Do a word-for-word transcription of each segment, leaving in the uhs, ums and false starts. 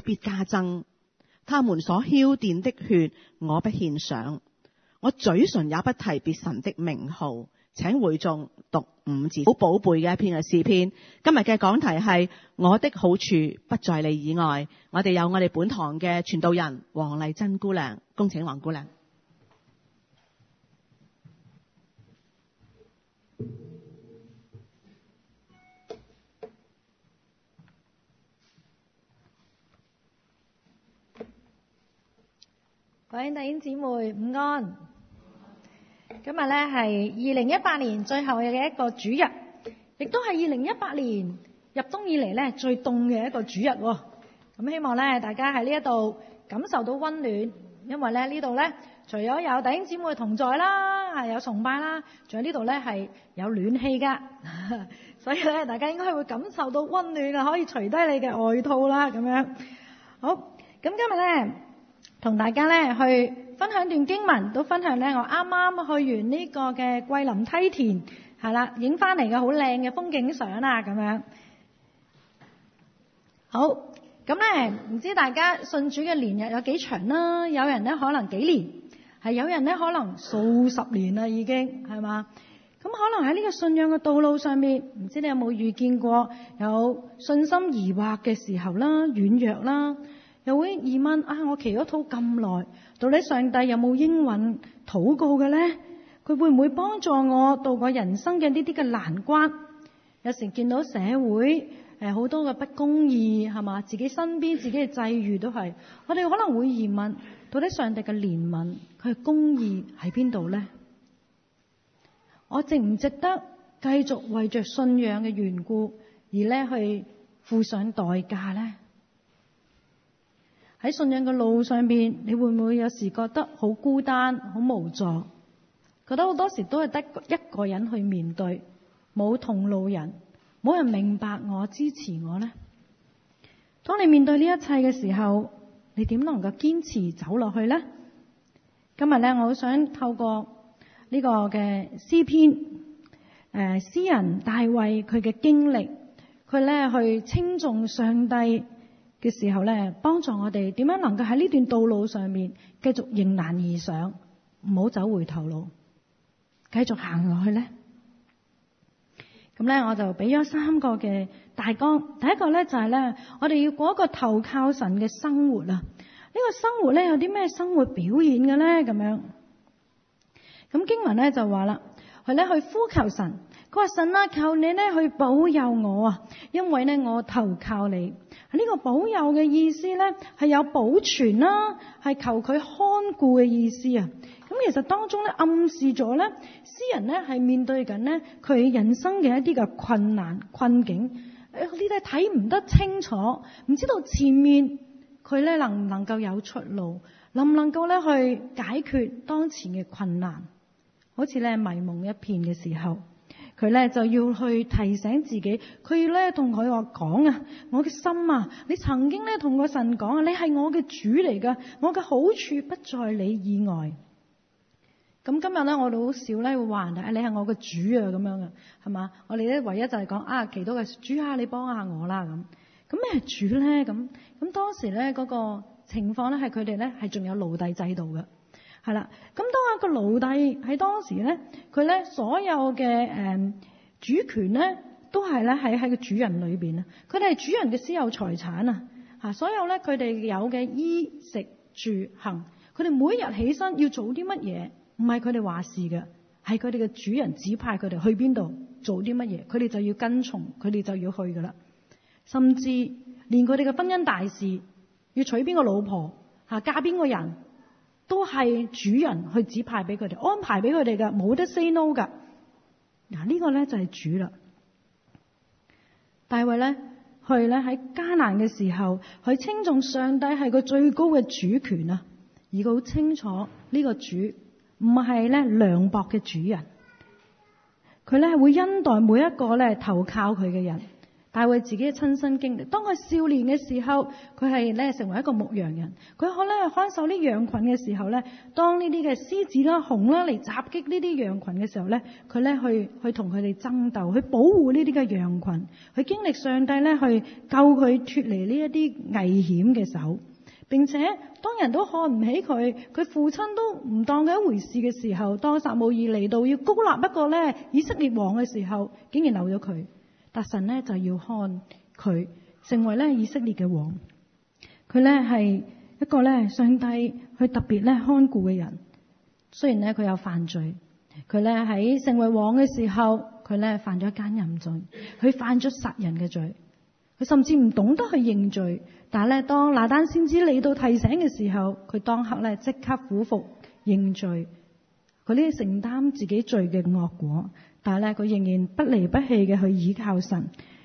必加增。他們所澆奠的血，我不獻上，我嘴唇也不提別神的名號。請會眾讀五節，好寶貝嘅一篇嘅詩篇。今日嘅講題係我的好處不在你以外。我哋有我哋本堂嘅傳道人黃麗珍姑娘，恭請黃姑娘。 各位弟兄姊妹午安。今日咧係二零一八年最後嘅一個主日，亦都係二零一八年入冬以嚟咧最凍嘅一個主日。咁希望咧大家喺呢一度感受到溫暖，因為咧呢度咧除咗有弟兄姊妹同在啦，係有崇拜啦，仲有呢度咧係有暖氣噶，所以咧大家應該會感受到溫暖啊，可以除低你嘅外套啦，咁樣。好，咁今日咧同大家咧去分享段經文，都分享咧我啱啱去完呢個嘅桂林梯田，係啦，影翻嚟嘅好靚嘅風景相啦，咁樣。好，咁咧唔知大家信主嘅年日有幾長啦？有人咧可能幾年，係有人咧可能數十年啦，已經係嘛？咁可能喺呢個信仰嘅道路上面，唔知你有冇遇見過有信心疑惑嘅時候啦、軟弱啦？又會疑問啊！我祈咗禱咁耐，到底上帝有冇應允禱告嘅呢？佢會唔會幫助我度過人生嘅呢啲嘅難關？有時見到社會誒好多嘅不公義係嘛，自己身邊自己嘅際遇都係，我哋可能會疑問：到底上帝嘅憐憫佢嘅公義喺邊度呢？我值唔值得繼續為着信仰嘅緣故而咧去付上代價呢？喺信仰嘅路上邊，你會唔會有時覺得好孤單、好無助？覺得好多時都係得一個人去面對，冇同路人，冇人明白我、支持我呢？當你面對呢一切嘅時候，你點能夠堅持走落去呢？今日咧，我好想透過呢個嘅詩篇，誒，詩人大衛佢嘅經歷，佢咧去稱頌上帝嘅時候咧，幫助我哋點樣能夠喺呢段道路上面繼續迎難而上，唔好走回頭路，繼續行落去咧。咁咧，我就俾咗三個嘅大綱。第一個咧就係咧，我哋要過一個投靠神嘅生活啊！呢個生活咧有啲咩生活表現嘅咧？咁樣，咁經文咧就話啦，佢咧去呼求神，佢話神啊，求你咧去保佑我啊，因為咧我投靠你。呢個保佑嘅意思咧，係有保存啦，係求佢看顧嘅意思啊。咁其實當中咧暗示咗咧，詩人咧係面對緊咧佢人生嘅一啲嘅困難困境，誒呢啲睇唔得清楚，唔知道前面佢咧能唔能夠有出路，能唔能夠咧去解決當前嘅困難，好似咧迷蒙一片嘅時候。佢咧就要去提醒自己，佢要咧同佢話講啊，我嘅心啊，你曾經咧同個神講啊，你係我嘅主嚟噶，我嘅好處不在你以外。咁今日咧，我哋好少咧會話人哋，你係我嘅主啊咁樣嘅，係嘛？我哋咧唯一就係講啊，祈禱嘅主啊，你幫下我啦咁。咁咩係主咧？咁咁當時咧嗰個情況咧係佢哋咧係仲有奴隸制度嘅。係啦，咁當一個奴隸喺當時咧，佢咧所有嘅誒、呃、主權咧，都係咧喺喺個主人裏邊啊。佢哋係主人嘅私有財產啊，吓所有咧佢哋有嘅衣食住行，佢哋每一日起身要做啲乜嘢，唔係佢哋話事嘅，係佢哋嘅主人指派佢哋去邊度做啲乜嘢，佢哋就要跟從，佢哋就要去噶啦。甚至連佢哋嘅婚姻大事，要娶邊個老婆，吓嫁邊個人，都係主人去指派俾佢哋，安排俾佢哋嘅，冇得 say no 噶。嗱，呢個咧就係主啦。大衛咧去咧喺艱難嘅時候，去稱頌上帝係個最高嘅主權啊！而佢好清楚呢個主唔係咧涼薄嘅主人，佢咧會恩待每一個咧投靠佢嘅人， 大衛自己嘅親身經歷，當佢少年嘅時候，佢係咧成為一個牧羊人，佢可能係看守啲羊群嘅時候咧，當呢啲嘅獅子啦、熊啦嚟襲擊呢啲羊群嘅時候咧，佢咧去去同佢哋爭鬥，去保護呢啲嘅羊群，去經歷上帝咧去救佢脫離呢一啲危險嘅手。並且當人都看唔起佢，佢父親都唔當佢一回事嘅時候，當撒母耳嚟到要膏立一個咧以色列王嘅時候，竟然留咗佢。但神咧就要看佢成為咧以色列嘅王。佢咧係一個咧上帝去特別咧看顧嘅人。雖然咧佢有犯罪，佢咧喺成為王嘅時候，佢咧犯咗奸淫罪，佢犯咗殺人嘅罪，佢甚至唔懂得去認罪。但係咧，當拿單先知嚟到提醒嘅時候，佢當刻咧即刻俯伏認罪，佢呢承擔自己罪嘅惡果。但係咧，佢仍然不離不棄嘅去倚靠神，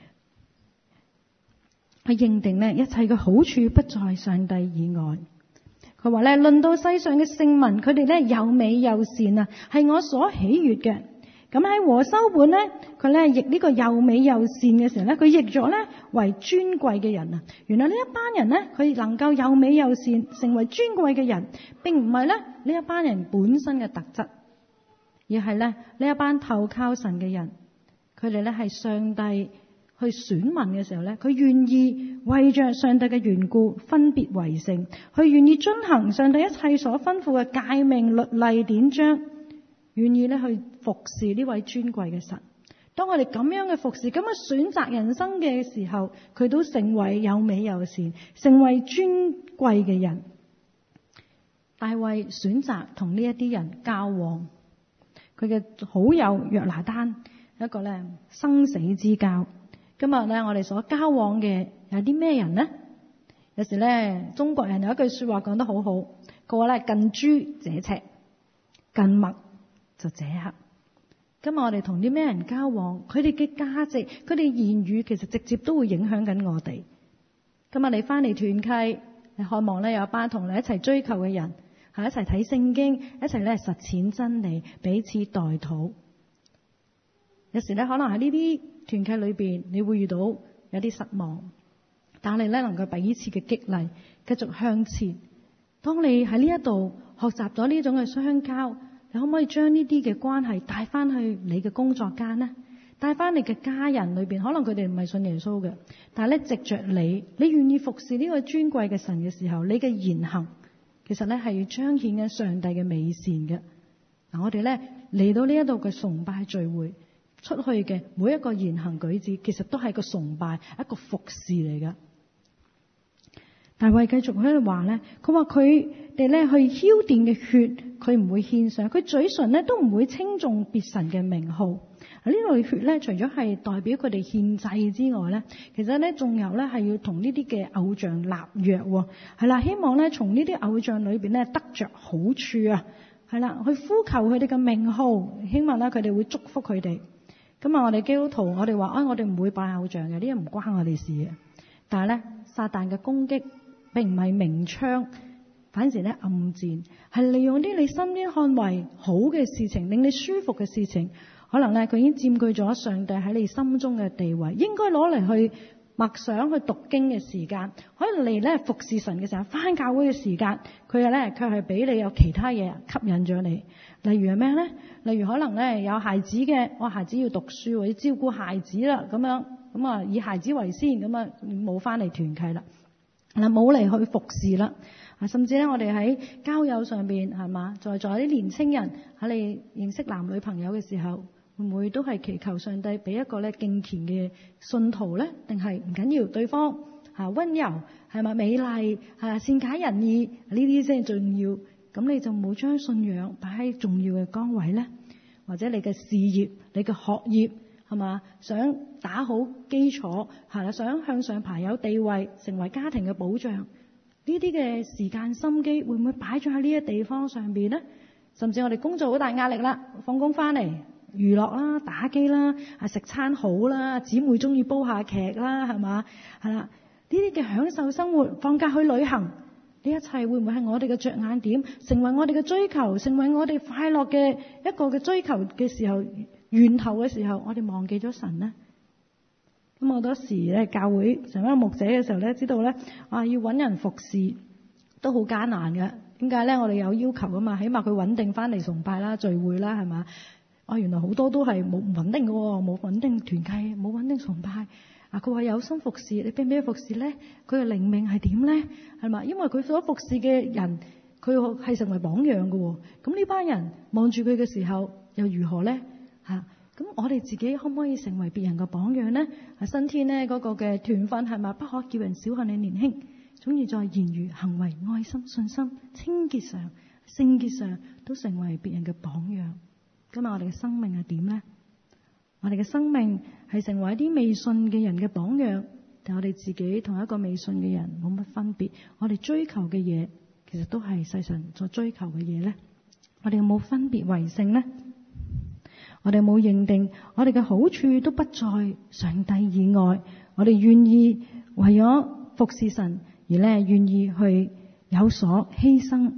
去認定咧一切嘅好處不在上帝以外。佢話咧，論到世上嘅聖民，佢哋咧又美又善啊，係我所喜悅嘅。咁喺和修本咧，佢咧譯呢個又美又善嘅時候咧，佢譯咗咧為尊貴嘅人啊。原來呢一班人咧，佢能夠又美又善，成為尊貴嘅人，並唔係咧呢一班人本身嘅特質，而係咧呢一班投靠神嘅人。佢哋咧係上帝去選民嘅時候咧，佢願意為着上帝嘅緣故分別為聖，佢願意遵行上帝一切所吩咐嘅誡命律例典章，願意咧去服侍呢位尊貴嘅神。當我哋咁樣嘅服侍，咁樣選擇人生嘅時候，佢都成為有美有善，成為尊貴嘅人。大衛選擇同呢一啲人交往，佢嘅好友約拿單，一個咧生死之交。今日咧我哋所交往嘅有啲咩人呢？有時咧中國人有一句說話講得好好，佢話咧近朱者赤，近墨就者黑。今日我哋同啲咩人交往，佢哋嘅價值，佢哋言語其實直接都會影響緊我哋。今日你翻嚟團契，你渴望咧有一班同你一齊追求嘅人，係一齊睇聖經，一齊咧實踐真理，彼此代禱。有時咧可能喺呢啲團契裏邊，你會遇到有啲失望，但係咧能夠彼此嘅激勵，繼續向前。當你喺呢一度學習咗呢種嘅相交，你可唔可以將呢啲嘅關係帶翻去你嘅工作間呢？帶翻你嘅家人裏邊，可能佢哋唔係信耶穌嘅，但係咧藉着你，你願意服侍呢個尊貴嘅神嘅時候，你嘅言行其實咧係要彰顯緊上帝嘅美善嘅。嗱，我哋咧嚟到呢一度嘅崇拜聚會，出去嘅每一個言行舉止，其實都係個崇拜，一個服侍嚟噶。大衛繼續喺度話咧，佢話佢哋咧去澆奠嘅血，佢唔會獻上，佢嘴唇咧都唔會稱頌別神嘅名號。呢類血咧，除咗係代表佢哋獻祭之外咧，其實咧仲有咧係要同呢啲嘅偶像立約，係啦，希望咧從呢啲偶像裏邊咧得着好處啊，係啦，去呼求佢哋嘅名號，希望咧佢哋會祝福佢哋。咁啊，我哋基督徒，我哋話啊，我哋唔會拜偶像嘅，呢啲唔關我哋事嘅。但係咧，撒旦嘅攻擊並唔係明槍，反而咧暗箭，係利用啲你身邊看為好嘅事情，令你舒服嘅事情，可能咧佢已經佔據咗上帝喺你心中嘅地位，應該攞嚟去默想、去讀經嘅時間，可以嚟咧服侍神嘅時候，返教會嘅時間，佢又咧卻係俾你有其他嘢吸引咗你。例如係咩咧？例如可能咧有孩子嘅，我孩子要讀書或者照顧孩子啦，咁樣咁啊以孩子為先，咁啊冇返嚟團契啦。嗱，冇嚟去服侍啦，啊，甚至咧，我哋喺交友上邊係嘛，在座啲年青人喺你認識男女朋友嘅時候，會唔會都係祈求上帝俾一個咧敬虔嘅信徒咧？定係唔緊要，對方嚇溫柔係咪美麗嚇善解人意呢啲先係重要？咁你就冇將信仰擺喺重要嘅崗位咧，或者你嘅事業、你嘅學業。係嘛？想打好基礎，係啦，想向上爬有地位，成為家庭嘅保障。呢啲嘅時間心機會唔會擺咗喺呢啲地方上邊呢？甚至我哋工作好大壓力啦，放工翻嚟娛樂啦、打機啦、啊食餐好啦、姊妹中意煲下劇啦，係嘛？係啦，呢啲嘅享受生活、放假去旅行，呢一切會唔會係我哋嘅着眼點，成為我哋嘅追求，成為我哋快樂嘅一個嘅追求嘅時候？源頭嘅時候，我哋忘記咗神呢？ 咁好多時咧，教會成為牧者嘅時候咧，知道咧啊，要揾人服侍都好艱難嘅。點解咧？我哋有要求噶嘛，起碼佢穩定翻嚟崇拜啦、聚會啦，係嘛？啊，原來好多都係冇唔穩定嘅喎，冇穩定團契，冇穩定崇拜。啊，佢話有心服侍，你俾唔俾佢服侍咧？佢嘅靈命係點咧？係嘛？因為佢所服侍嘅人，佢係成為榜樣嘅喎。咁呢班人望住佢嘅時候，又如何咧？嚇！咁我哋自己可唔可以成為別人嘅榜樣呢？啊，新天呢嗰個嘅團訓係咪不可叫人小看你年輕？總要在言語、行為、愛心、信心、清潔上、聖潔上都成為別人嘅榜樣。今日我哋嘅生命係點呢？我哋嘅生命係成為一啲未信嘅人嘅榜樣，但我哋自己同一個未信嘅人冇乜分別。我哋追求嘅嘢其實都係世上所追求嘅嘢呢？我哋有冇分別為聖呢？我哋冇認定我哋嘅好處都不在上帝以外，我哋願意為咗服侍神而咧願意去有所犧牲。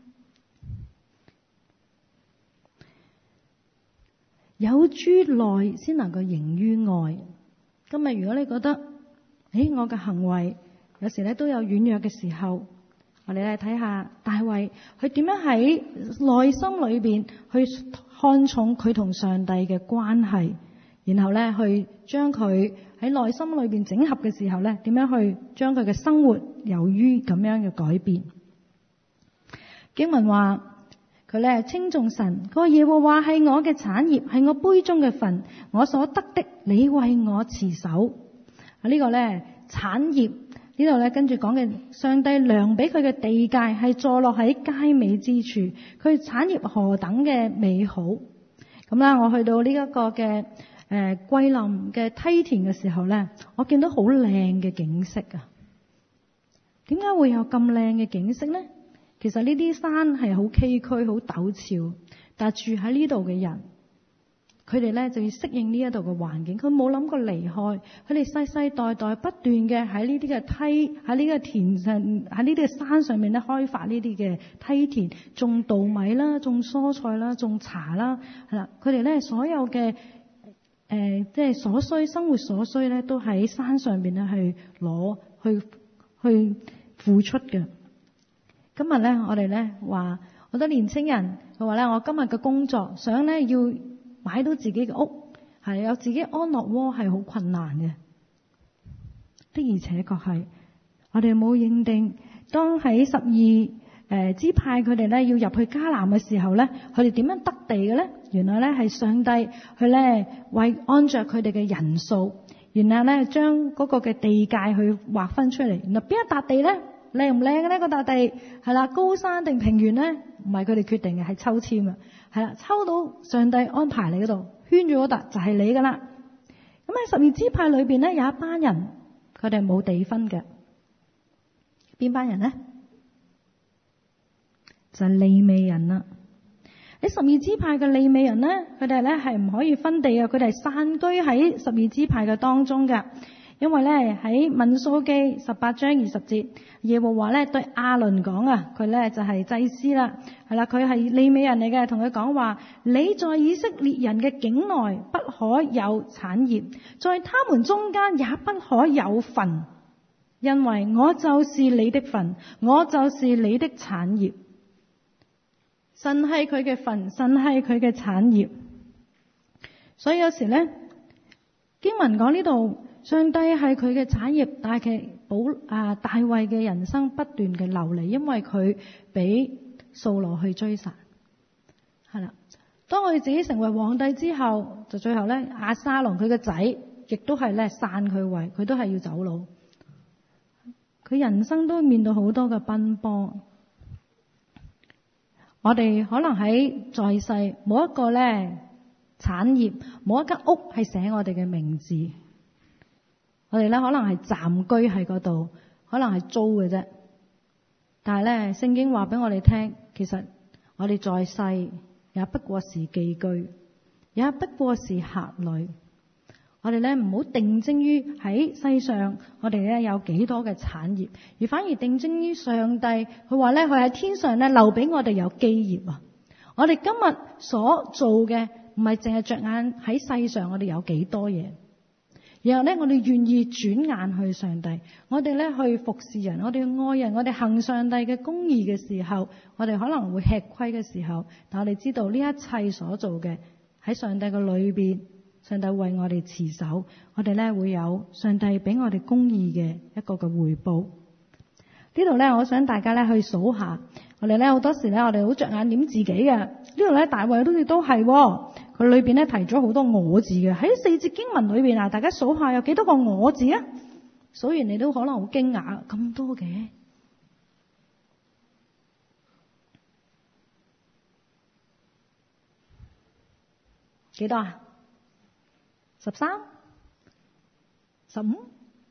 有諸內先能夠形於外。今日如果你覺得，誒，我嘅行為有時咧都有軟弱嘅時候，我哋嚟睇下大衛佢點樣喺內心裏邊去看重佢同上帝嘅關係，然後咧去將佢喺內心裏邊整合嘅時候咧，點樣去將佢嘅生活由於咁樣嘅改變。經文話佢咧稱頌神，個耶和華係我嘅產業，係我杯中嘅份，我所得的你為我持守。啊、這個、呢個咧產業呢度咧跟住講嘅，上帝量俾佢嘅地界係坐落喺佳美之處，佢產業何等嘅美好。咁啦，我去到呢一個嘅誒桂林嘅梯田嘅時候咧，我見到好靚嘅景色啊！點解會有咁靚嘅景色呢？其實呢啲山係好崎嶇、好陡峭，但係住喺呢度嘅人，佢哋咧就要適應呢一度嘅環境，佢冇諗過離開，佢哋世世代代不斷嘅喺呢啲嘅梯，喺呢個田上，喺呢啲嘅山上面咧開發呢啲嘅梯田，種稻米啦，種蔬菜啦，種茶啦，係啦，佢哋咧所有嘅誒即係所需生活所需咧，都喺山上邊咧去攞去去付出嘅。今日咧，我哋咧話好多年青人，佢話咧，我今日嘅工作想咧要買到自己嘅屋，係有自己安樂窩係好困難嘅。的而且確係，我哋冇認定，當喺十二誒支派佢哋咧要入去迦南嘅時候咧，佢哋點樣得地嘅咧？原來咧係上帝去咧為按着佢哋嘅人數，然後咧將嗰個嘅地界去劃分出嚟。原來邊一笪地咧？靚唔靚嘅呢？嗰笪地係啦，高山定平原咧？唔係佢哋決定嘅，係抽籤啊！係啦，抽到上帝安排你嗰度，圈住嗰笪就係你噶啦。咁喺十二支派裏邊咧，有一班人佢哋冇地分嘅。邊班人咧？就係利未人啦。喺十二支派嘅利未人咧，佢哋咧係唔可以分地嘅，佢哋係散居喺十二支派嘅當中嘅。因為咧喺民數記十八章二十節，耶和華咧對亞倫講啊，佢咧就係祭司啦，係啦，佢係利未人嚟嘅，同佢講話：你在以色列人嘅境內不可有產業，在他們中間也不可有份，因為我就是你的份，我就是你的產業。神係佢嘅份，神係佢嘅產業。所以有時咧，經文講呢度。上帝係佢嘅產業，但係佢保啊大衛嘅人生不斷嘅流離，因為佢俾掃羅去追殺。係啦，當我哋自己成為皇帝之後，就最後咧押沙龍佢嘅仔，亦都係咧散佢位，佢都係要走佬。佢人生都面對好多嘅奔波。我哋可能喺在，在世冇一個咧產業，冇一間屋係寫我哋嘅名字。我哋咧可能係暫居喺嗰度，可能係租嘅啫。但係咧，聖經話俾我哋聽，其實我哋在世也不過是寄居，也不過是客旅。我哋咧唔好定睛於喺世上，我哋咧有幾多嘅產業，而反而定睛於上帝。佢話咧，佢喺天上咧留俾我哋有基業啊！我哋今日所做嘅唔係淨係着眼喺世上，我哋有幾多嘢。 然後咧我哋願意轉眼去上帝，我哋咧去服侍人，我哋愛人，我哋行上帝嘅公義嘅時候，我哋可能會吃虧嘅時候，但我哋知道呢一切所做嘅喺上帝嘅裏邊，上帝為我哋持守，我哋咧會有上帝俾我哋公義嘅一個嘅回報。呢度咧，我想大家咧去數下，我哋咧好多時咧，我哋好着眼點自己嘅。呢度咧，大衛好似都係，佢裏邊咧提咗好多我字嘅。喺四節經文裏邊啊，大家數下有幾多個我字啊？數完你都可能好驚訝，咁多嘅，幾多啊？十三、十五，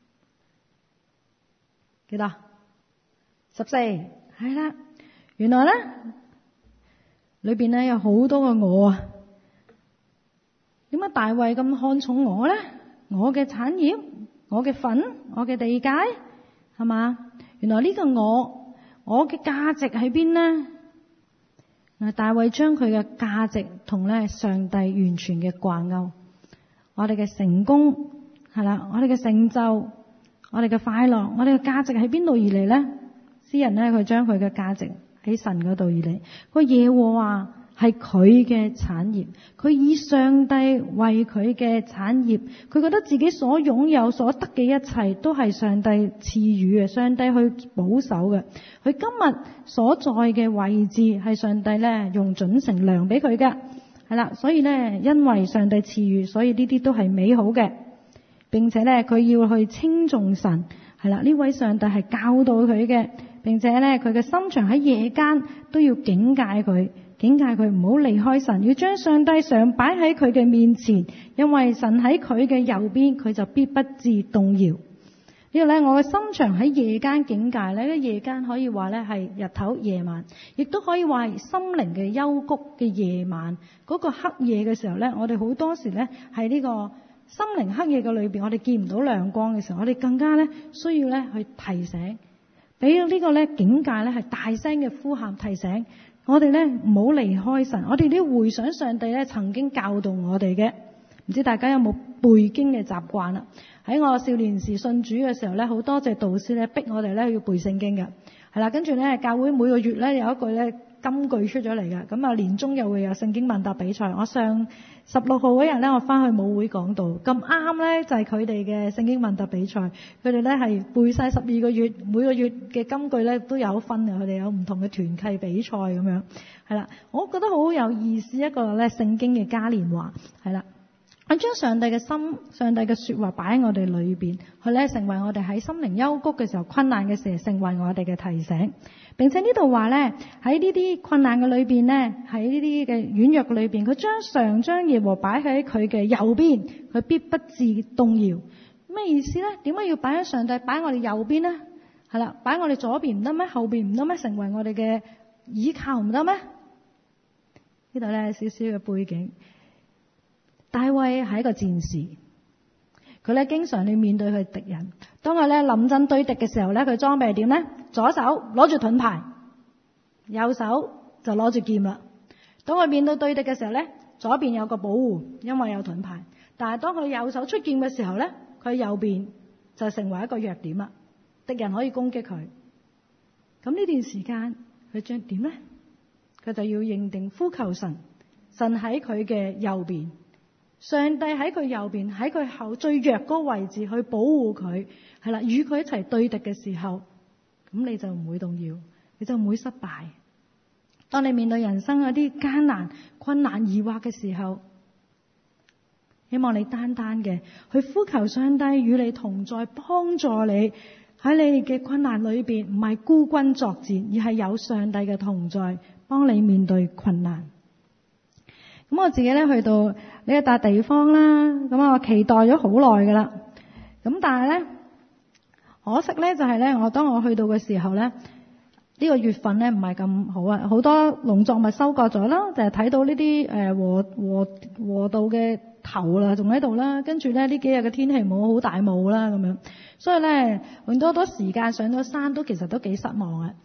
幾多？十四，係啦。原來咧裏邊咧有好多個我啊。點解大衛咁看重我咧？我嘅產業，我嘅份，我嘅地界，係嘛？原來呢個我，我嘅價值喺邊呢？嗱，大衛將佢嘅價值同咧上帝完全嘅掛鈎。我哋嘅成功係啦，我哋嘅成就，我哋嘅快樂，我哋嘅價值喺邊度而嚟咧？詩人咧佢將佢嘅價值喺神嗰度而嚟。個耶和華係佢嘅產業，佢以上帝為佢嘅產業，佢覺得自己所擁有所得嘅一切都係上帝賜予嘅，上帝去保守嘅。佢今日所在嘅位置係上帝咧用準繩量俾佢嘅，係啦。所以咧，因為上帝賜予，所以呢啲都係美好嘅，並且咧佢要去稱頌神，係啦。呢位上帝係教導佢嘅。並且咧，佢嘅心腸喺夜間都要警戒佢，警戒佢唔好離開神，要將上帝常擺喺佢嘅面前，因為神喺佢嘅右邊，佢就必不致動搖。呢個咧，我嘅心腸喺夜間警戒咧，呢夜間可以話咧係日頭夜晚，亦都可以話係心靈嘅幽谷嘅夜晚。嗰個黑夜嘅時候咧，我哋好多時咧喺呢個心靈黑夜嘅裏邊，我哋見唔到亮光嘅時候，我哋更加咧需要咧去提醒。俾到呢個咧警戒咧係大聲嘅呼喊提醒我哋咧唔好離開神，我哋都要回想上帝咧曾經教導我哋嘅。唔知大家有冇背經嘅習慣啦？喺我少年時信主嘅時候咧，好多謝導師咧逼我哋咧要背聖經嘅，係啦。跟住咧教會每個月咧有一句咧金句出咗嚟嘅，咁啊年中又會有聖經問答比賽。我上十六號嗰日咧，我翻去母會講道，咁啱咧就係佢哋嘅聖經問答比賽。佢哋咧係背晒十二個月，每個月嘅金句咧都有分嘅。佢哋有唔同嘅團契比賽咁樣，係啦。我覺得好有意思，一個咧聖經嘅嘉年華，係啦。我將上帝嘅心、上帝嘅說話擺喺我哋裏邊，佢咧成為我哋喺心靈幽谷嘅時候、困難嘅時候，成為我哋嘅提醒。並且呢度話咧，喺呢啲困難嘅裏邊咧，喺呢啲嘅軟弱嘅裏邊，佢將常將耶和華擺喺佢嘅右邊，佢必不致動搖。咩意思咧？點解要擺喺上帝擺喺我哋右邊咧？係啦，擺喺我哋左邊唔得咩？後邊唔得咩？成為我哋嘅倚靠唔得咩？呢度咧少少嘅背景。大衛係一個戰士，佢咧經常要面對佢敵人。當佢咧臨陣對敵嘅時候咧，佢裝備係點咧？左手攞住盾牌，右手就攞住劍啦。當佢面對對敵嘅時候咧，左邊有個保護，因為有盾牌。但係當佢右手出劍嘅時候咧，佢右邊就成為一個弱點啦，敵人可以攻擊佢。咁呢段時間佢將點咧？佢就要認定呼求神，神喺佢嘅右邊。上帝喺佢右邊，喺佢後最弱嗰個位置去保護佢，係啦，與佢一齊對敵嘅時候，咁你就唔會動搖，你就唔會失敗。當你面對人生嗰啲艱難、困難、疑惑嘅時候，希望你單單嘅去呼求上帝與你同在，幫助你喺你嘅困難裏邊，唔係孤軍作戰，而係有上帝嘅同在，幫你面對困難。咁我自己咧去到呢一笪地方啦，咁我期待咗好耐噶啦。咁但係咧，可惜咧就係咧，我當我去到嘅時候咧，呢個月份咧唔係咁好啊，好多農作物收割咗啦，就係睇到呢啲誒禾禾禾稻嘅頭啦，仲喺度啦。跟住咧呢幾日嘅天氣冇好大霧啦，咁樣，所以咧用多多時間上咗山都其實都幾失望啊。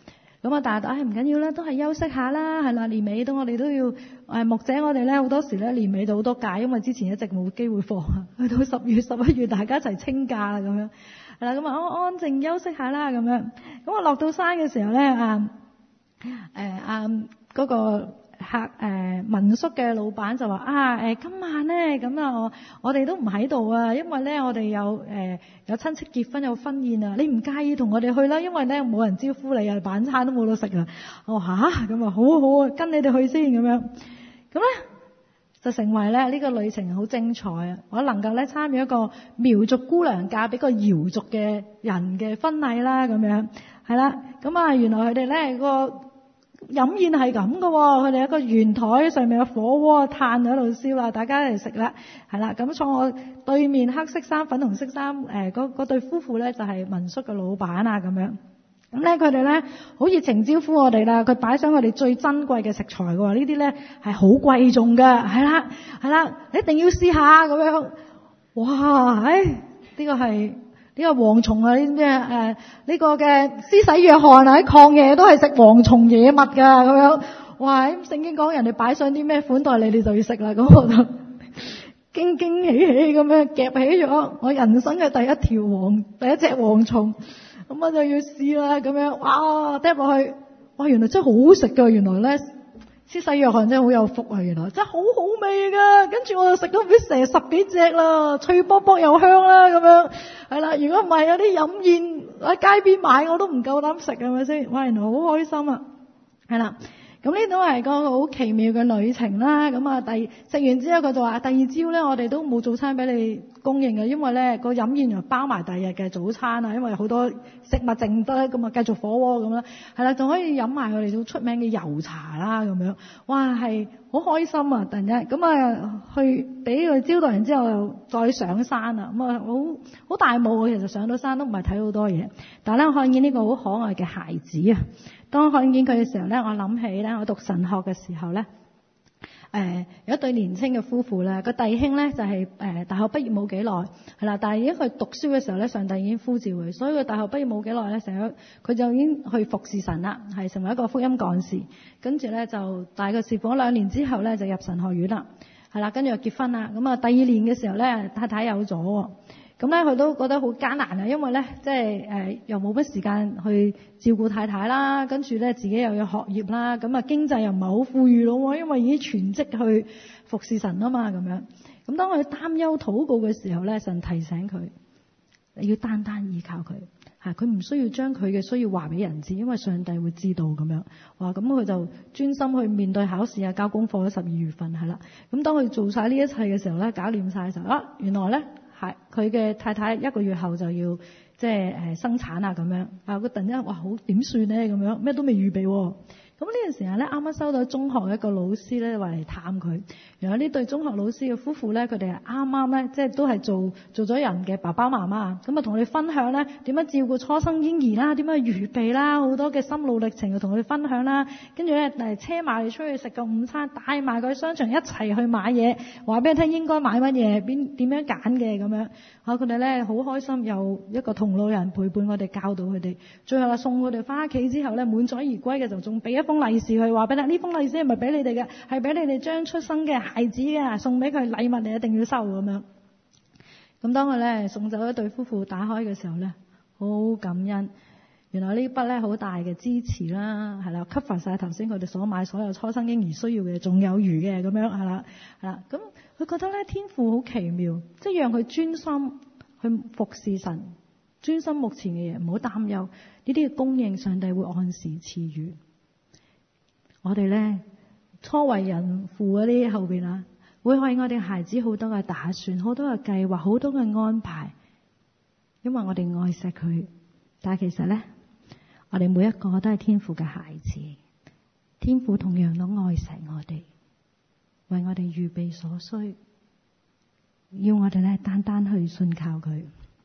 咁啊，但係唉唔緊要啦，都係休息下啦，係啦，年尾到我哋都要誒牧者，我哋咧好多時咧年尾就好多假，因為之前一直冇機會放啊，去到十月十一月大家一齊清假啦咁樣，係啦，咁啊安安靜休息下啦咁樣。咁我落到山嘅時候咧啊誒啊嗰個客誒、呃、民宿嘅老闆就話啊誒、呃、今晚咧咁啊我我哋都唔喺度啊，因為咧我哋有誒、呃、有親戚結婚有婚宴啊，你唔介意同我哋去啦？因為咧冇人招呼你啊，晚餐都冇得食啊。我話吓，咁啊，好好啊，跟你哋去先咁樣。咁咧就成為咧呢、呢個旅程好精彩啊！我能夠咧參與一個苗族姑娘嫁俾個瑤族嘅人嘅婚禮啦，咁樣係啦。咁啊原來佢哋咧個飲宴係咁噶，佢哋一個圓台上面有火鍋炭喺度燒啦，大家嚟食啦，係啦。咁坐我對面黑色衫粉紅色衫誒嗰嗰對夫婦咧就係民宿嘅老闆啊咁樣。咁咧佢哋咧好熱情招呼我哋啦，佢擺上佢哋最珍貴嘅食材喎，呢啲咧係好貴重㗎，係啦係啦，你一定要試下咁樣。哇！誒呢個係。呢個蝗蟲啊，呢啲咩誒呢個嘅施洗約翰啊，喺曠野都係食蝗蟲野物㗎咁樣。哇！聖經講人哋擺上啲咩款待你，你就要食啦。咁我就驚驚喜喜咁樣夾起咗我人生嘅第一條蝗第一隻蝗蟲，咁我就要試啦咁樣。哇！嗒落去，哇！原來真係好好食㗎，原來咧。施洗約翰真係好有福啊！原來真係好好味㗎，跟住我就食咗唔知成十幾隻啦，脆卜卜又香啦咁樣，係啦。如果唔係有啲飲宴喺街邊買我都唔夠膽食，係咪先？哇！原來好開心啊，係啦。咁呢都係個好奇妙嘅旅程啦。咁啊，第食完之後佢就話：第二朝咧，我哋都冇早餐俾你供應嘅，因為咧個飲宴又包埋第二日嘅早餐啊。因為好多食物剩得，咁啊繼續火鍋咁啦，係啦，仲可以飲埋佢哋好出名嘅油茶啦咁樣。哇，係好開心啊！突然間咁啊，去俾佢招待完之後，又再上山啊。咁啊，好好大霧啊！其實上到山都唔係睇好多嘢，但係咧我看見呢個好可愛嘅孩子啊。當我看見佢嘅時候咧，我諗起咧，我讀神學嘅時候咧，誒、呃、有一對年輕嘅夫婦咧，個弟兄咧就係、是、誒、呃、大學畢業冇幾耐，係啦，但係因為佢讀書嘅時候咧，上帝已經呼召佢，所以佢大學畢業冇幾耐咧，成日佢就已經去服侍神啦，係成為一個福音幹事，跟住咧就大概侍奉咗兩年之後咧就入神學院啦，係啦，跟住就結婚啦，咁啊第二年嘅時候咧太太有咗。咁咧佢都覺得好艱難啊，因為咧即係誒又冇乜時間去照顧太太啦，跟住咧自己又有學業啦，咁啊經濟又唔係好富裕咯，因為已經全職去服侍神啊嘛咁樣。咁當佢擔憂禱告嘅時候咧，神提醒佢，你要單單依靠佢嚇，佢唔需要將佢嘅需要話俾人知，因為上帝會知道咁樣。哇！咁佢就專心去面對考試啊，交功課。十二月份係啦。咁當佢做晒呢一切嘅時候咧，搞掂晒嘅時候啊，原來咧〜係佢嘅太太一個月後就要即係誒生產啊咁樣啊，佢突然間哇好點算咧咁樣，咩都未預備喎。咁呢個時候咧，啱啱收到中學一個老師咧話嚟探佢。原來呢對中學老師嘅夫婦咧，佢哋係啱啱咧，即係都係做做咗人嘅爸爸媽媽。咁啊，同佢哋分享咧點樣照顧初生嬰兒啦，點樣預備啦，好多嘅心路歷程，就同佢哋分享啦。跟住咧誒車埋你出去食個午餐，帶埋佢去商場一齊去買嘢，話俾佢聽應該買乜嘢，邊點樣揀嘅咁樣。啊，佢哋咧好開心，有一個同路人陪伴我哋，教導佢哋。最後啊，送佢哋翻屋企之後咧，滿載而歸嘅就仲俾一封利是佢，話俾你呢封利是係咪俾你哋嘅？係俾你哋將出生嘅孩子嘅，送俾佢禮物，你一定要收咁樣。咁當佢咧送走一對夫婦打開嘅時候咧，好感恩。原來呢筆咧好大嘅支持啦，係啦 cover 晒頭先佢哋所買所有初生嬰兒需要嘅，仲有餘嘅咁樣係啦，係啦。咁佢覺得咧天父好奇妙，即係讓佢專心去服侍神，專心目前嘅嘢，唔好擔憂呢啲嘅供應，上帝會按時賜予。我哋咧初為人父嗰啲後邊啊，會為我哋孩子好多嘅打算，好多嘅計劃，好多嘅安排，因為我哋愛錫佢。但係其實咧，我哋每一個都係天父嘅孩子，天父同樣都愛錫我哋，為我哋預備所需，要我哋咧單單去信靠佢。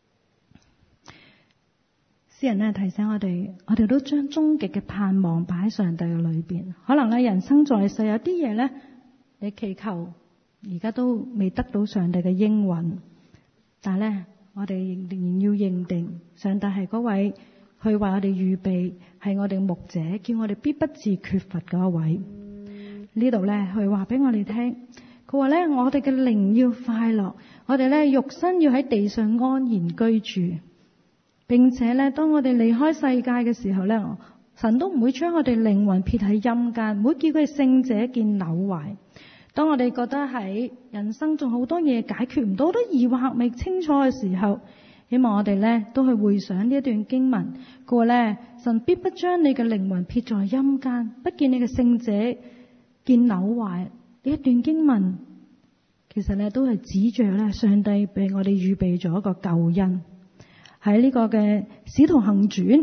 詩人咧提醒我哋，我哋都將終極嘅盼望擺喺上帝嘅裏邊。可能咧人生在世有啲嘢咧，你祈求而家都未得到上帝嘅應允，但係咧我哋仍然要認定上帝係嗰位去為我哋預備，係我哋嘅牧者，叫我哋必不致缺乏嗰一位。呢度咧，佢話俾我哋聽，佢話咧，我哋嘅靈要快樂，我哋咧肉身要喺地上安然居住，並且咧，當我哋離開世界嘅時候咧，神都唔會將我哋靈魂撇喺陰間，唔會叫佢聖者見朽壞。當我哋覺得喺人生仲好多嘢解決唔到，好多疑惑未清楚嘅時候，希望我哋咧都去回想呢一段經文。佢話咧，神必不將你嘅靈魂撇在陰間，不見你嘅聖者見朽壞。呢一段經文其實咧都係指著咧上帝俾我哋預備咗一個救恩。喺呢個嘅使徒行傳，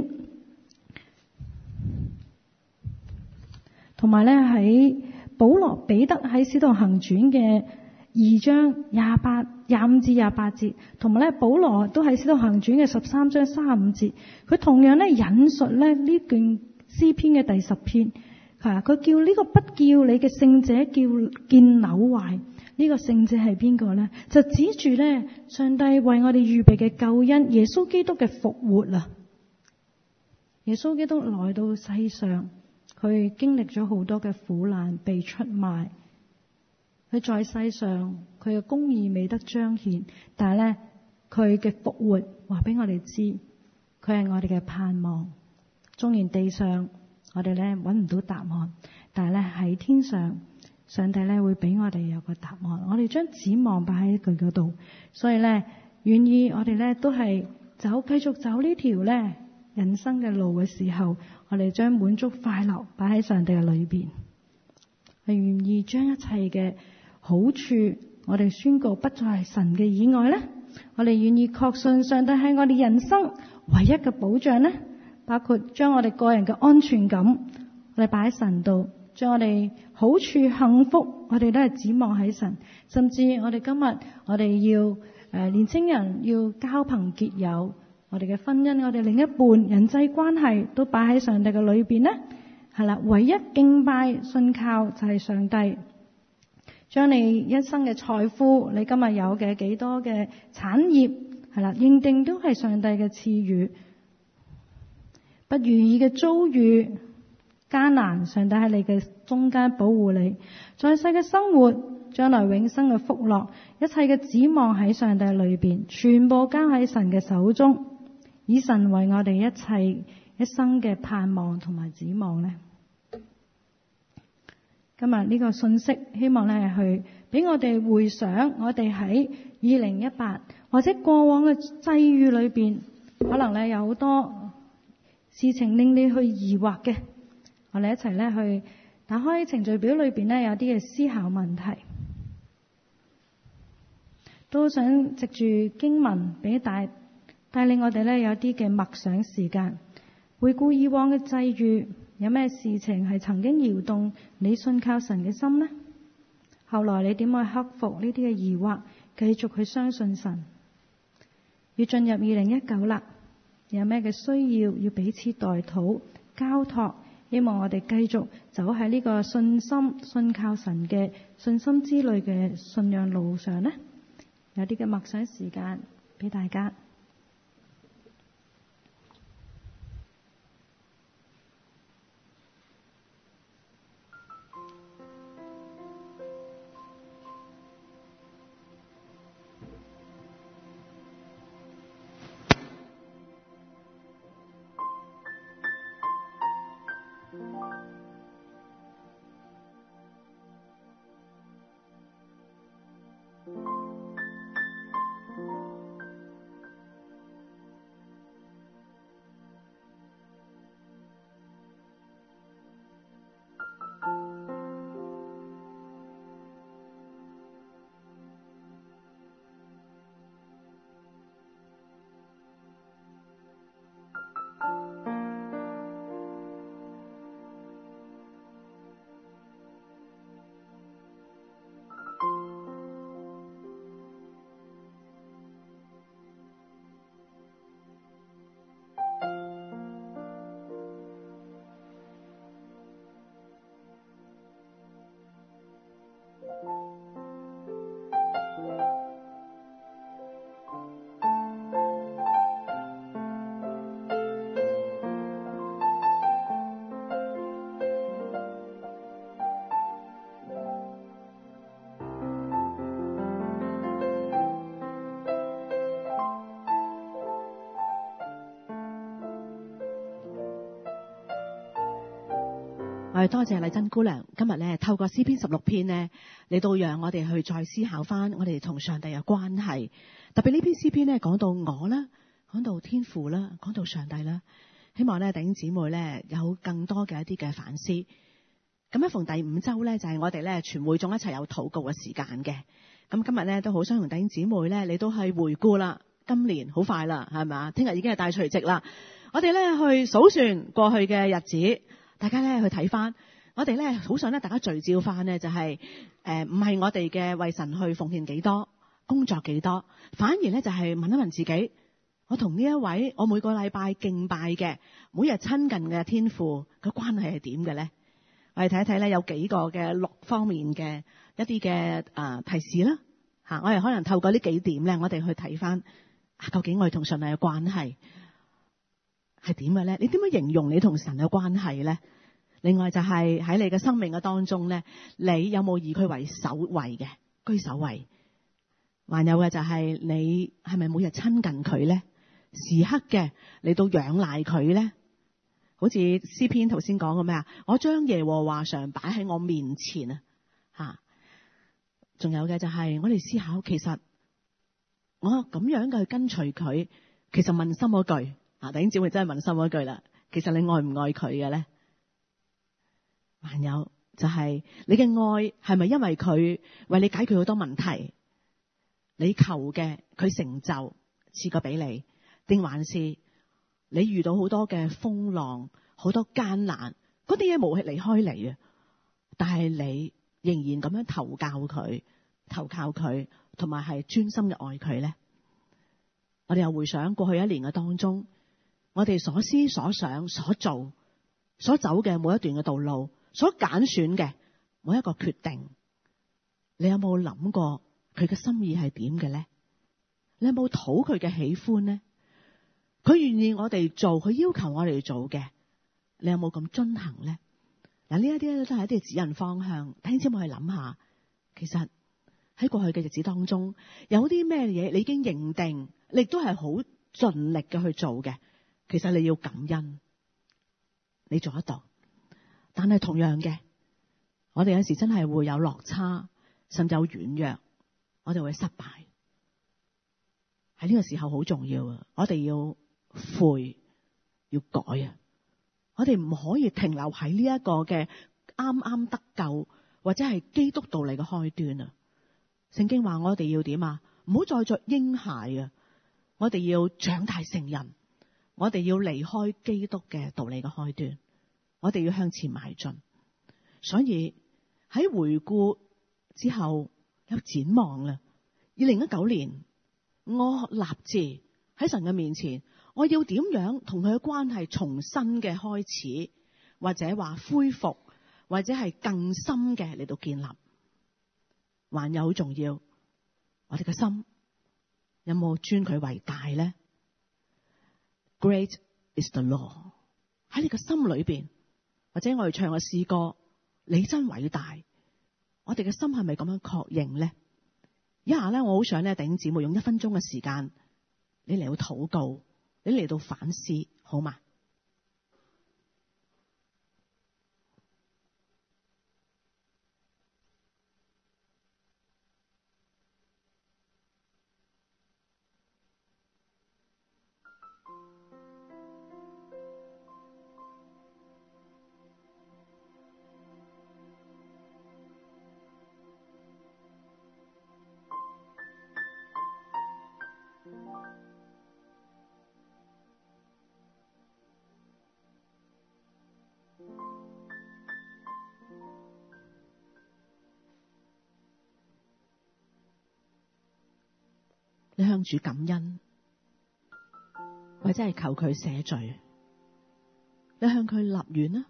同埋咧喺保羅彼得喺使徒行傳嘅二章廿八廿五至廿八節，同埋咧保羅都喺使徒行傳嘅十三章三十五節，佢同樣咧引述咧呢段詩篇嘅第十篇，係佢叫呢個不叫你嘅聖者叫見朽壞。呢個聖者係邊個呢？就指住咧上帝為我哋預備嘅救恩，耶穌基督嘅復活啦。耶穌基督來到世上，佢經歷咗好多嘅苦難，被出賣。佢在世上，佢嘅公義未得彰顯，但係咧佢嘅復活話俾我哋知，佢係我哋嘅盼望。縱然地上我哋咧揾唔到答案，但係咧喺天上，上帝咧會俾我哋有個答案。我哋將指望擺喺佢嗰度，所以咧願意我哋咧都係走繼續走呢條咧人生嘅路嘅時候，我哋將滿足快樂擺喺上帝嘅裏邊，係願意將一切嘅好處我哋宣告不再係神嘅以外咧，我哋願意確信上帝係我哋人生唯一嘅保障咧，包括將我哋個人嘅安全感我哋擺喺神度，將我哋好處幸福我哋都係指望喺神，甚至我哋今日我哋要誒、呃、年青人要交朋結友，我哋嘅婚姻我哋另一半人際關係都擺喺上帝嘅裏邊咧，係啦，唯一敬拜信靠就係上帝。將你一生嘅財富，你今日有嘅幾多嘅產業，係啦，認定都係上帝嘅賜予。不如意嘅遭遇艱難，上帝喺你嘅中間保護你。在世嘅生活，將來永生嘅福樂，一切嘅指望喺上帝裏邊，全部交喺神嘅手中，以神為我哋一切一生嘅盼望同埋指望呢。今日呢個信息，希望咧去俾我哋回想，我哋喺二零一八或者過往嘅際遇裏邊，可能咧有好多事情令你去疑惑嘅。我哋一齊咧去打開程序表裏邊咧有啲嘅思考問題，都想藉住經文俾帶帶領我哋咧有啲嘅默想時間，回顧以往嘅際遇。有咩事情係曾經搖動你信靠神嘅心呢？後來你點去克服呢啲嘅疑惑，繼續去相信神？要進入二零一九啦，有咩嘅需要要彼此代禱交託？希望我哋繼續走喺呢個信心信靠神嘅信心之旅嘅信仰路上呢？有啲嘅默想時間俾大家。 我哋多謝麗珍姑娘今日咧透過詩篇十六篇呢，嚟到讓我哋去再思考翻我哋同上帝嘅關係。特別呢篇詩篇呢，講到我啦，講到天父啦，講到上帝啦。希望咧弟兄姊妹咧有更多嘅一啲嘅反思。咁一逢第五週咧就係我哋咧全會眾一齊有禱告嘅時間嘅。咁今日咧都好想同弟兄姊妹咧，你都係回顧啦。今年好快啦，係咪啊？聽日已經係大除夕啦。我哋咧去數算過去嘅日子。大家咧去睇翻，我哋咧好想咧大家聚焦翻呢，就係誒唔係我哋嘅為神去奉獻幾多，工作幾多，反而咧就係問一問自己，我同呢一位我每個禮拜敬拜嘅，每日親近嘅天父個關係係點嘅咧？我哋睇一睇咧有幾個嘅六方面嘅一啲嘅誒提示啦嚇，我哋可能透過呢幾點咧，我哋去睇翻究竟我哋同上帝嘅關係係點嘅咧？你點樣形容你同神嘅關係咧？另外就係喺你嘅生命嘅當中咧，你有冇以佢為首位嘅居首位？還有嘅就係你係咪每日親近佢咧？時刻嘅嚟到仰賴佢咧？好似詩篇頭先講嘅咩啊？我將耶和華常擺喺我面前啊！吓，仲有嘅就係我哋思考，其實我咁樣嘅去跟隨佢，其實問心嗰句。啊！弟兄姊妹真係問心嗰句啦，其實你愛唔愛佢嘅咧？還有就係、是、你嘅愛係咪因為佢為你解決好多問題，你求嘅佢成就賜過俾你，定還是你遇到好多嘅風浪、好多艱難，嗰啲嘢冇係離開你啊？但係你仍然咁樣投教佢、投靠佢，同埋係專心嘅愛佢咧？我哋又回想過去一年嘅當中。我哋所思所想所做所走嘅每一段嘅道路，所揀選嘅每一個決定，你有冇諗過佢嘅心意係點嘅咧？你有冇討佢嘅喜歡呢？佢願意我哋做，佢要求我哋做嘅，你有冇咁遵行咧？嗱，呢一啲咧都係一啲指引方向。聽朝我去諗下，其實喺過去嘅日子當中，有啲咩嘢你已經認定，你亦都係好盡力嘅去做嘅。其實你要感恩，你做得到。但係同樣嘅，我哋有時真係會有落差，甚至有軟弱，我哋會失敗。喺呢個時候好重要啊！我哋要悔，要改啊！我哋唔可以停留喺呢一個嘅啱啱得救或者係基督道理嘅開端啊！聖經話我哋要點啊？唔好再作嬰孩啊！我哋要長大成人。我哋要離開基督嘅道理嘅開端，我哋要向前邁進。所以喺回顧之後有展望啦。二零一九年，我立志喺神嘅面前，我要點樣同佢嘅關係重新嘅開始，或者話恢復，或者係更深嘅嚟到建立。還有好重要，我哋嘅心有冇尊佢為大咧？Great is the Lord， 喺你個心裏邊，或者我哋唱嘅詩歌，你真偉大。我哋嘅心係咪咁樣確認咧？以下咧，我好想咧弟兄姊妹用一分鐘嘅時間，你嚟到禱告，你嚟到反思，好嗎？你向主感恩，或者係求佢赦罪，你向佢立願啦。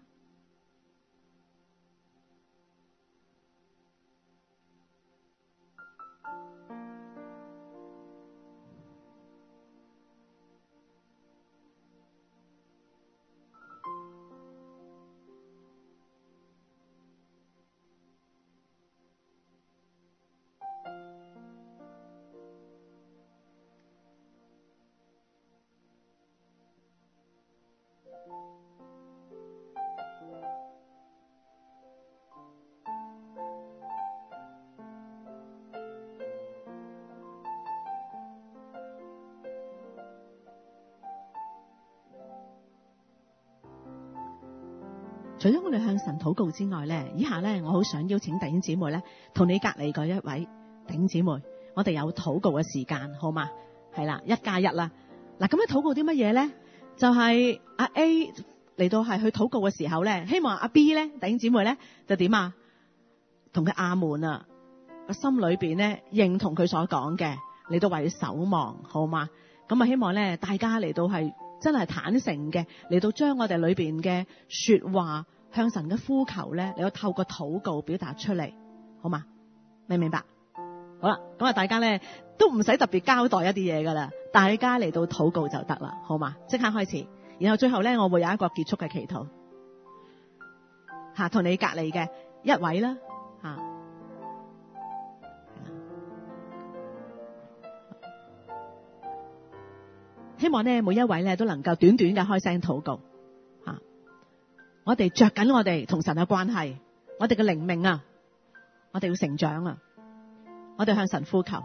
除咗我哋向神禱告之外咧，以下咧我好想邀請弟兄姊妹咧，同你隔離嗰一位弟兄姊妹，我哋有禱告嘅時間，好嘛？係啦，一加一啦。嗱，咁樣禱告啲乜嘢咧？就係、是、阿 A 嚟到係去禱告嘅時候咧，希望阿 B 咧弟兄姊妹咧就點啊？同佢阿門啊，個心裏邊咧認同佢所講嘅，嚟到為佢守望，好嘛？咁啊，希望咧大家嚟到係真係坦誠嘅，嚟到將我哋裏邊嘅說話向神嘅呼求咧，嚟到透過禱告表達出嚟，好嘛？明唔明白？好啦，咁啊，大家咧都唔使特別交代一啲嘢噶啦，大家嚟到禱告就得啦，好嘛？即刻開始，然後最後咧，我會有一個結束嘅祈禱，吓，同你隔籬嘅一位啦，吓，希望咧每一位咧都能夠短短嘅開聲禱告，吓，我哋着緊我哋同神嘅關係，我哋嘅靈命啊，我哋要成長啊！我哋向神呼求。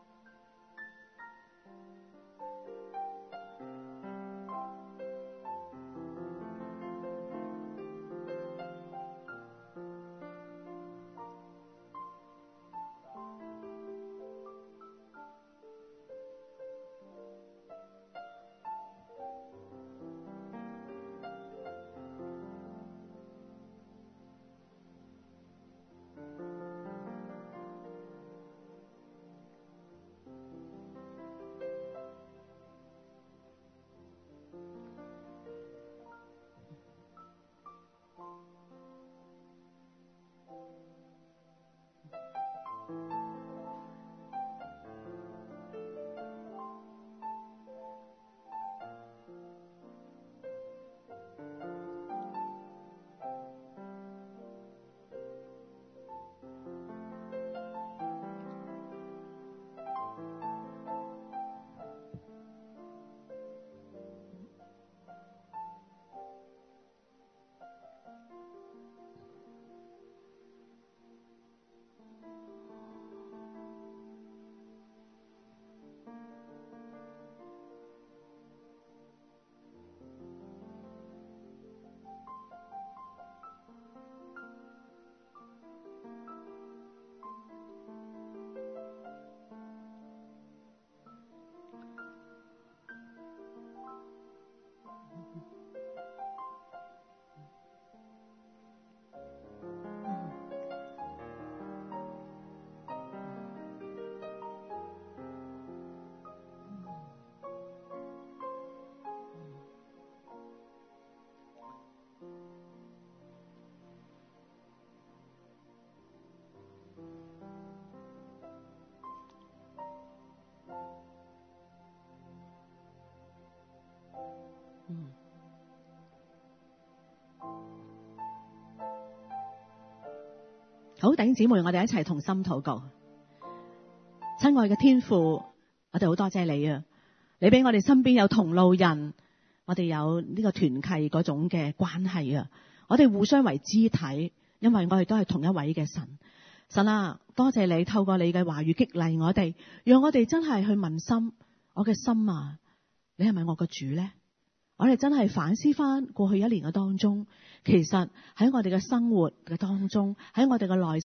嗯，好，弟兄姊妹，我哋一齊同心禱告。親愛嘅天父，我哋好多謝你啊！你俾我哋身邊有同路人，我哋有呢個團契嗰種嘅關係啊！我哋互相為肢體，因為我哋都係同一位嘅神。神啊，多謝你透過你嘅話語激勵我哋，讓我哋真係去問心。我嘅心啊，你係咪我個主呢？我哋真係反思翻過去一年嘅當中，其實喺我哋嘅生活嘅當中，喺我哋嘅內